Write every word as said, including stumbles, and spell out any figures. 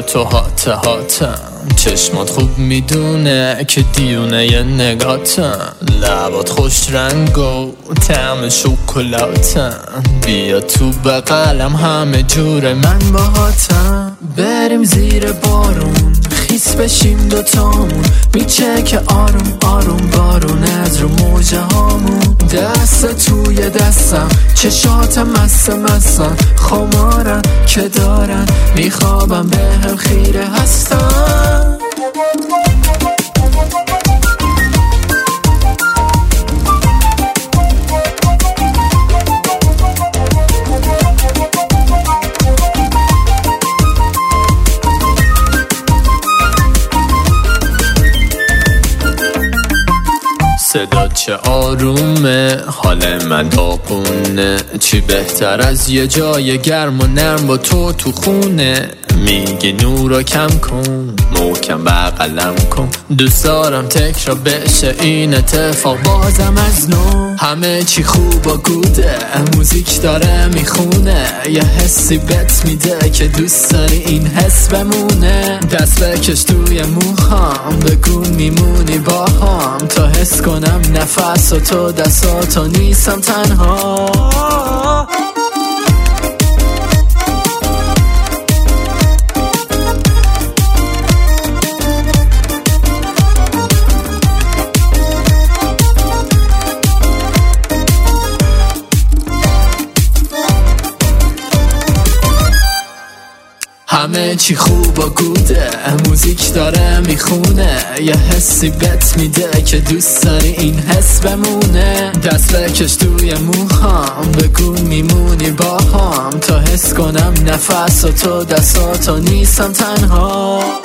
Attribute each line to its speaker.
Speaker 1: تو هات هاتم، چشمات خوب میدونه که دیونه ی نگاتم، لبات خوش رنگ و طعم شکلاتم، بیا تو بغلم همه جور من باهاتم. بریم زیر بارون خیس بشیم دوتامون، میچه که آروم آروم بارون از رو موجه هامون. دست توی دستم چشاتم مست مستن، خمارن که دارن میخوابم به هم خیره هستن. صدا چه آرومه، حال من داغونه، چی بهتر از یه جای گرم و نرم با تو تو خونه. میگی نورو کم کن، محکم بغلم کن، دوست دارم تکرار بشه این اتفاق بازم از نو. همه چی خوب و گوده، موزیک داره میخونه، یه حسی بهت میده که دوست داری این حس بمونه. دست بکش توی موهام، بگو میمونی با هم، تا حس کنم نفس و تو دستاتو نیستم تنها. همه چی خوب و گوده، موزیک داره میخونه، یه حسی بهت میده که دوست داری این حس بمونه. دست بکش توی موهام، بگو میمونی با هم، تا حس کنم نفس و تو دستاتو نیستم تنها.